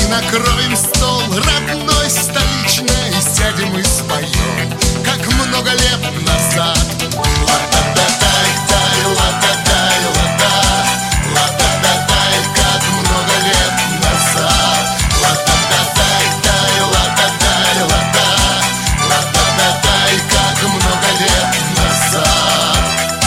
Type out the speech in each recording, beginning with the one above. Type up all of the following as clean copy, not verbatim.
накроем стол родной столичной, сядем и споем, как много лет назад. Ла-да-да-дай-дай, ла-да-дай, ла-да, ла-да-да-дай, как много лет назад. Ла-да-да-дай-дай, ла-да-дай, ла-да, ла-да-да-дай, как много лет назад.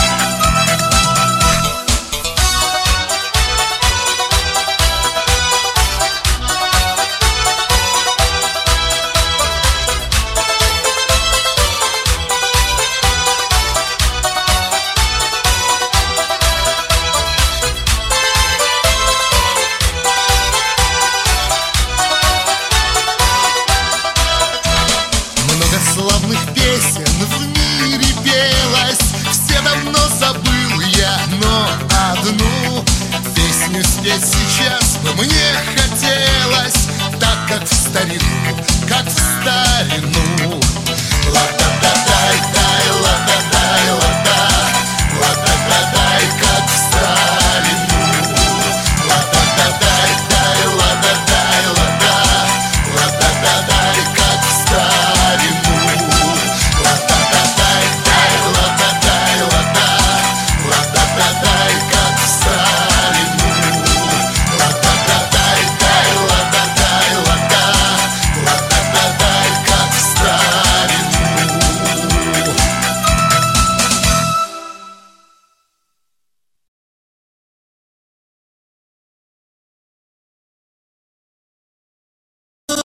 Славных песен в мире пелось, все давно забыл я, но одну песню спеть сейчас бы мне хотелось, так как в старину, как в старину.